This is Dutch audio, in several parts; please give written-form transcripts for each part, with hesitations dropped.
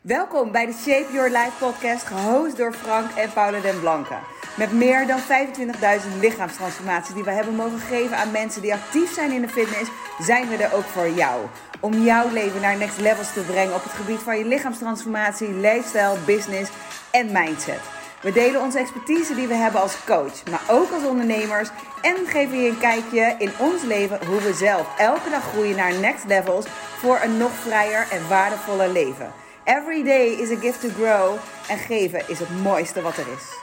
Welkom bij de Shape Your Life podcast, gehost door Frank en Paula den Blanke. Met meer dan 25.000 lichaamstransformaties die we hebben mogen geven aan mensen die actief zijn in de fitness, zijn we er ook voor jou. Om jouw leven naar next levels te brengen op het gebied van je lichaamstransformatie, lifestyle, business en mindset. We delen onze expertise die we hebben als coach, maar ook als ondernemers. En geven je een kijkje in ons leven hoe we zelf elke dag groeien naar next levels voor een nog vrijer en waardevoller leven. Every day is a gift to grow en geven is het mooiste wat er is.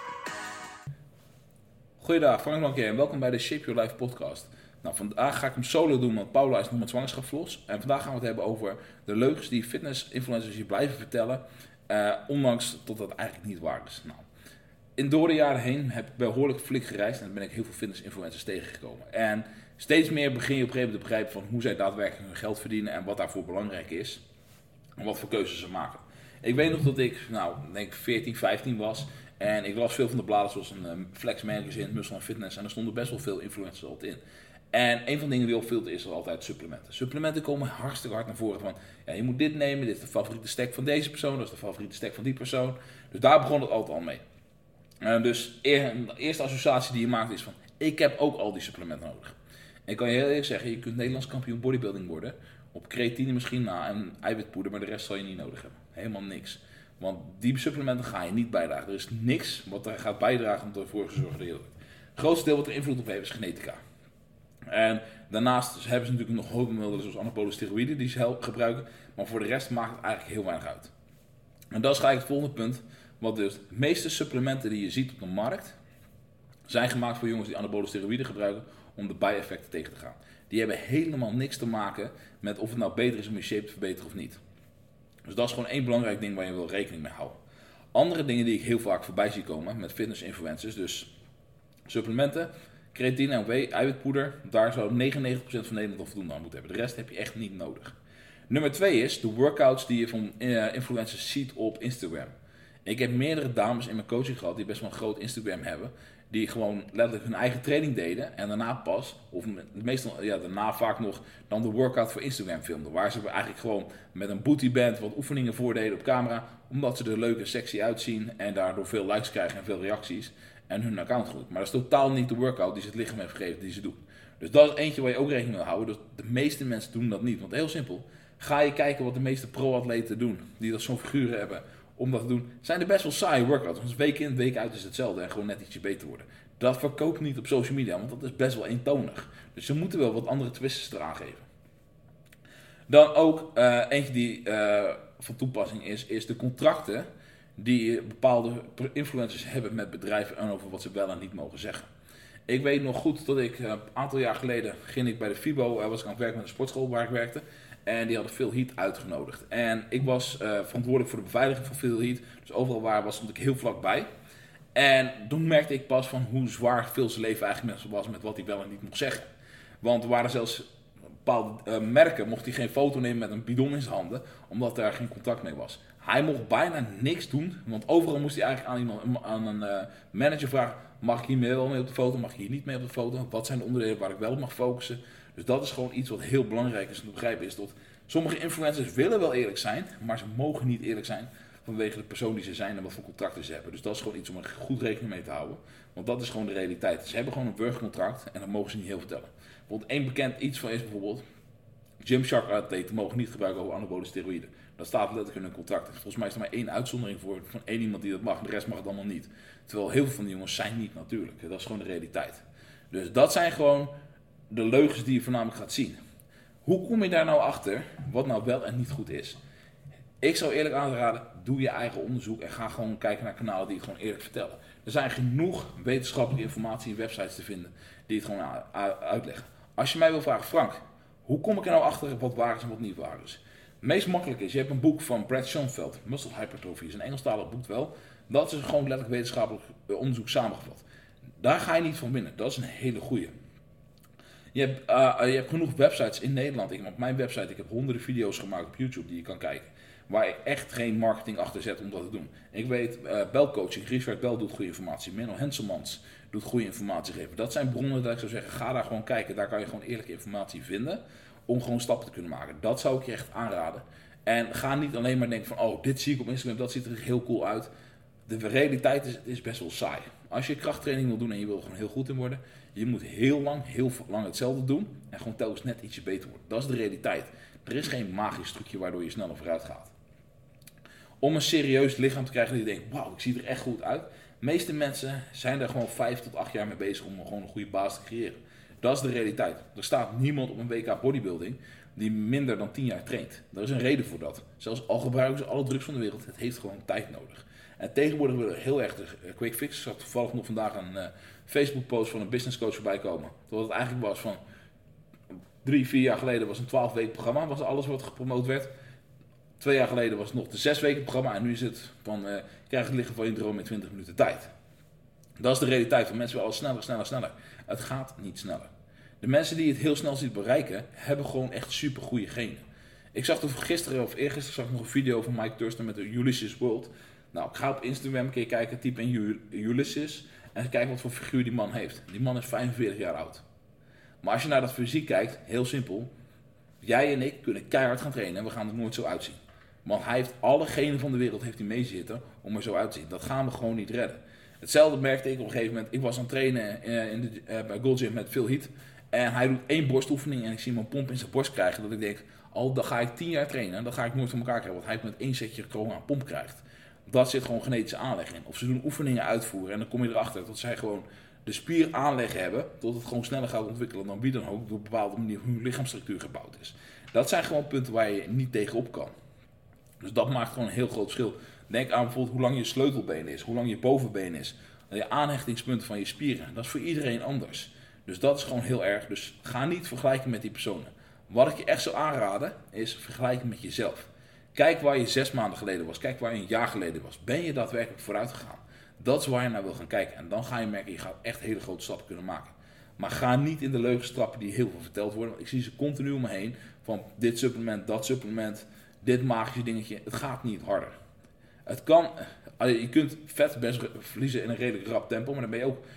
Goeiedag, Frank Blanke en welkom bij de Shape Your Life podcast. Nou, vandaag ga ik hem solo doen, want Paula is nog met zwangerschapsverlof. En vandaag gaan we het hebben over de leugens die fitness-influencers je blijven vertellen, ondanks dat dat eigenlijk niet waar is. Nou, door de jaren heen heb ik behoorlijk flink gereisd en ben ik heel veel fitness-influencers tegengekomen. En steeds meer begin je op een gegeven moment te begrijpen van hoe zij daadwerkelijk hun geld verdienen en wat daarvoor belangrijk is. En wat voor keuzes ze maken. Ik weet nog dat ik, denk 14, 15 was. En ik las veel van de bladen zoals een Flex Magazine, Muscle & Fitness. En er stonden best wel veel influencers altijd in. En een van de dingen die opviel is er altijd supplementen. Supplementen komen hartstikke hard naar voren van, ja, je moet dit nemen, dit is de favoriete stack van deze persoon, dat is de favoriete stack van die persoon. Dus daar begon het altijd al mee. Dus de eerste associatie die je maakt is van, ik heb ook al die supplementen nodig. En ik kan je heel eerlijk zeggen, je kunt Nederlands kampioen bodybuilding worden. Op creatine misschien na en eiwitpoeder, maar de rest zal je niet nodig hebben. Helemaal niks. Want die supplementen ga je niet bijdragen. Er is niks wat er gaat bijdragen om ervoor te zorgen dat je dat doet. Het grootste deel wat er invloed op heeft is genetica. En daarnaast hebben ze natuurlijk nog hulpmiddelen zoals anabole steroïden die ze gebruiken. Maar voor de rest maakt het eigenlijk heel weinig uit. En dat is eigenlijk het volgende punt. Want dus de meeste supplementen die je ziet op de markt zijn gemaakt voor jongens die anabole steroïden gebruiken om de bijeffecten tegen te gaan. Die hebben helemaal niks te maken met of het nou beter is om je shape te verbeteren of niet. Dus dat is gewoon één belangrijk ding waar je wel rekening mee houdt. Andere dingen die ik heel vaak voorbij zie komen met fitness influencers, dus supplementen, creatine en whey, eiwitpoeder, daar zou 99% van Nederland al voldoende aan moeten hebben. De rest heb je echt niet nodig. Nummer 2 is de workouts die je van influencers ziet op Instagram. Ik heb meerdere dames in mijn coaching gehad die best wel een groot Instagram hebben. Die gewoon letterlijk hun eigen training deden en daarna pas, of meestal daarna vaak nog, dan de workout voor Instagram filmden. Waar ze eigenlijk gewoon met een bootyband wat oefeningen voordeden op camera, omdat ze er leuk en sexy uitzien en daardoor veel likes krijgen en veel reacties en hun account groeit. Maar dat is totaal niet de workout die ze het lichaam heeft gegeven die ze doen. Dus dat is eentje waar je ook rekening mee houden. Dus de meeste mensen doen dat niet. Want heel simpel, ga je kijken wat de meeste pro-atleten doen, die dat zo'n figuren hebben, om dat te doen, zijn er best wel saaie workouts. Want week in, week uit is hetzelfde en gewoon net ietsje beter worden. Dat verkoopt niet op social media, want dat is best wel eentonig. Dus ze moeten wel wat andere twists eraan geven. Dan ook eentje die van toepassing is de contracten die bepaalde influencers hebben met bedrijven en over wat ze wel en niet mogen zeggen. Ik weet nog goed dat ik een aantal jaar geleden ging ik bij de FIBO, was ik aan het werken met een sportschool waar ik werkte. En die hadden Phil Heath uitgenodigd. En ik was verantwoordelijk voor de beveiliging van Phil Heath. Dus overal waar was, stond ik heel vlakbij. En toen merkte ik pas van hoe zwaar Phil's leven eigenlijk was met wat hij wel en niet mocht zeggen. Want er waren zelfs bepaalde merken, mocht hij geen foto nemen met een bidon in zijn handen, omdat daar geen contact mee was. Hij mocht bijna niks doen, want overal moest hij eigenlijk aan een manager vragen, mag ik hier wel mee op de foto, mag ik hier niet mee op de foto? Wat zijn de onderdelen waar ik wel op mag focussen? Dus dat is gewoon iets wat heel belangrijk is om te begrijpen, is dat sommige influencers willen wel eerlijk zijn, maar ze mogen niet eerlijk zijn vanwege de persoon die ze zijn en wat voor contracten ze hebben. Dus dat is gewoon iets om er goed rekening mee te houden. Want dat is gewoon de realiteit. Ze hebben gewoon een burgercontract en dat mogen ze niet heel vertellen. Bijvoorbeeld één bekend iets van is bijvoorbeeld, Gymshark-atleten mogen niet gebruiken over anabole steroïden. Dat staat letterlijk in hun contract. Volgens mij is er maar één uitzondering voor van één iemand die dat mag. De rest mag het allemaal niet. Terwijl heel veel van die jongens zijn niet natuurlijk. Dat is gewoon de realiteit. Dus dat zijn gewoon de leugens die je voornamelijk gaat zien. Hoe kom je daar nou achter wat nou wel en niet goed is? Ik zou eerlijk aanraden, doe je eigen onderzoek en ga gewoon kijken naar kanalen die het gewoon eerlijk vertellen. Er zijn genoeg wetenschappelijke informatie en websites te vinden die het gewoon uitleggen. Als je mij wil vragen, Frank, hoe kom ik er nou achter wat waar is en wat niet waar is? Het meest makkelijk is, je hebt een boek van Brad Schoenfeld, Muscle Hypertrophy, is een Engelstalig boek wel. Dat is gewoon letterlijk wetenschappelijk onderzoek samengevat. Daar ga je niet van winnen, dat is een hele goeie. Je hebt genoeg websites in Nederland. Op mijn website, ik heb honderden video's gemaakt op YouTube die je kan kijken. Waar ik echt geen marketing achter zet om dat te doen. Ik weet, Belcoaching, Richard Bell doet goede informatie. Menno Henselmans doet goede informatie geven. Dat zijn bronnen dat ik zou zeggen, ga daar gewoon kijken. Daar kan je gewoon eerlijke informatie vinden. Om gewoon stappen te kunnen maken. Dat zou ik je echt aanraden. En ga niet alleen maar denken van, oh, dit zie ik op Instagram, dat ziet er heel cool uit. De realiteit is, het is best wel saai. Als je krachttraining wil doen en je wil er gewoon heel goed in worden, je moet heel lang hetzelfde doen en gewoon telkens net ietsje beter worden. Dat is de realiteit. Er is geen magisch trucje waardoor je sneller vooruit gaat. Om een serieus lichaam te krijgen die denkt, wauw, ik zie er echt goed uit. De meeste mensen zijn er gewoon 5 tot 8 jaar mee bezig om gewoon een goede basis te creëren. Dat is de realiteit. Er staat niemand op een WK bodybuilding die minder dan 10 jaar traint. Er is een reden voor dat. Zelfs al gebruiken ze alle drugs van de wereld, het heeft gewoon tijd nodig. En tegenwoordig willen we heel erg de quick fix. Ik zag toevallig nog vandaag een Facebook post van een business coach voorbij komen. Terwijl het eigenlijk was van 3-4 jaar geleden was een 12 weken programma, was alles wat gepromoot werd. 2 jaar geleden was het nog de 6 weken programma en nu is het van krijg het liggen van je droom in 20 minuten tijd. Dat is de realiteit van mensen willen alles sneller. Het gaat niet sneller. De mensen die het heel snel zien bereiken, hebben gewoon echt super goede genen. Ik zag er gisteren of eergisteren zag ik nog een video van Mike Thurston met de Ulysses World. Nou, ik ga op Instagram een keer kijken, type in Ulysses en kijk wat voor figuur die man heeft. Die man is 45 jaar oud. Maar als je naar dat fysiek kijkt, heel simpel. Jij en ik kunnen keihard gaan trainen en we gaan er nooit zo uitzien. Want hij heeft alle genen van de wereld heeft hij meezitten om er zo uit te zien. Dat gaan we gewoon niet redden. Hetzelfde merkte ik op een gegeven moment. Ik was aan het trainen bij Gold Gym met Phil Heath. En hij doet 1 borstoefening en ik zie hem een pomp in zijn borst krijgen. Dat ik denk, dan ga ik 10 jaar trainen. Dan ga ik nooit van elkaar krijgen. Want hij met 1 setje gewoon aan pomp krijgt. Dat zit gewoon genetische aanleg in. Of ze doen oefeningen uitvoeren en dan kom je erachter dat zij gewoon de spieraanleg hebben. Tot het gewoon sneller gaat ontwikkelen dan wie dan ook. Door een bepaalde manier hoe je lichaamsstructuur gebouwd is. Dat zijn gewoon punten waar je niet tegenop kan. Dus dat maakt gewoon een heel groot verschil. Denk aan bijvoorbeeld hoe lang je sleutelbeen is, hoe lang je bovenbeen is. Je aanhechtingspunten van je spieren. Dat is voor iedereen anders. Dus dat is gewoon heel erg. Dus ga niet vergelijken met die personen. Wat ik je echt zou aanraden is vergelijken met jezelf. Kijk waar je 6 maanden geleden was. Kijk waar je een jaar geleden was. Ben je daadwerkelijk vooruit gegaan? Dat is waar je naar wil gaan kijken. En dan ga je merken, je gaat echt hele grote stappen kunnen maken. Maar ga niet in de leugens trappen die heel veel verteld worden. Want ik zie ze continu om me heen. Van dit supplement, dat supplement, dit magische dingetje. Het gaat niet harder. Het kan, je kunt vet best verliezen in een redelijk rap tempo. Maar dan ben je ook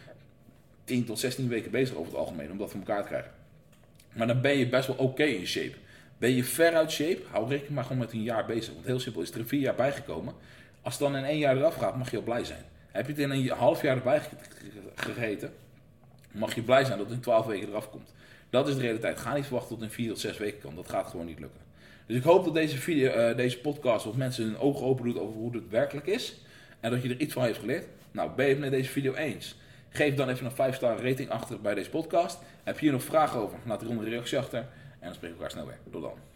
10 tot 16 weken bezig over het algemeen om dat voor elkaar te krijgen. Maar dan ben je best wel oké in shape. Ben je ver uit shape, hou rekening maar gewoon met een jaar bezig. Want heel simpel is er 4 jaar bijgekomen. Als het dan in 1 jaar eraf gaat, mag je al blij zijn. Heb je het in een half jaar erbij gegeten, mag je blij zijn dat het in 12 weken eraf komt. Dat is de realiteit. Ga niet verwachten tot in 4 tot 6 weken kan. Dat gaat gewoon niet lukken. Dus ik hoop dat deze podcast wat mensen hun ogen open doet over hoe het werkelijk is. En dat je er iets van heeft geleerd. Nou, ben je het met deze video eens? Geef dan even een 5-star rating achter bij deze podcast. Heb je hier nog vragen over? Laat er onder een reactie achter. En dan spreken we elkaar snel weer. Tot dan.